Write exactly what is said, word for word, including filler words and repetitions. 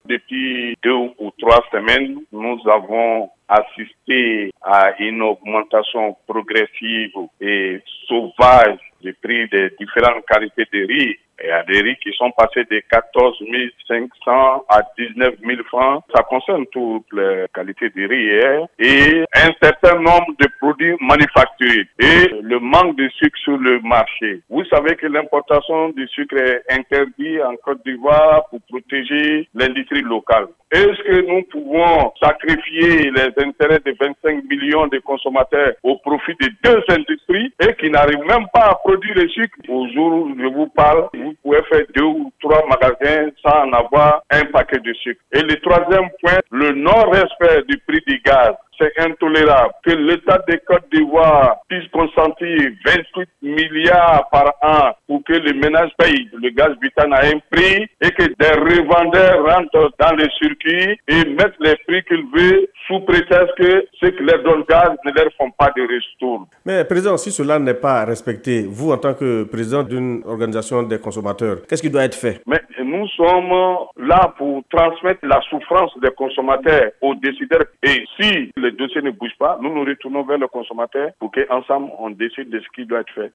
depuis deux ou trois semaines, nous avons assisté à une augmentation progressive et sauvage du prix des différentes qualités de riz. Il y a des riz qui sont passés de quatorze mille cinq cents à dix-neuf mille francs. Ça concerne toutes les qualités de riz hein, et un certain nombre de produits manufacturés et le manque de sucre sur le marché. Vous savez que l'importation du sucre est interdite en Côte d'Ivoire pour protéger l'industrie locale. Est-ce que nous pouvons sacrifier les intérêts de vingt-cinq millions de consommateurs au profit de deux industries et qui n'arrivent même pas à produire le sucre? Au jour où je vous parle, vous pouvez faire deux ou trois magasins sans en avoir un paquet de sucre. Et le troisième point, le non-respect du prix du gaz. C'est intolérable que l'État de Côte d'Ivoire puisse consentir vingt-huit milliards par an pour que les ménages payent le gaz butane à un prix et que des revendeurs rentrent dans les circuits et mettent les prix qu'ils veulent sous prétexte que ceux qui leur donnent gaz ne leur font pas de retour. Mais président, si cela n'est pas respecté, vous en tant que président d'une organisation des consommateurs, qu'est-ce qui doit être fait? Mais nous sommes là pour transmettre la souffrance des consommateurs aux décideurs et si le dossier ne bouge pas, nous nous retournons vers le consommateur pour qu'ensemble on décide de ce qui doit être fait.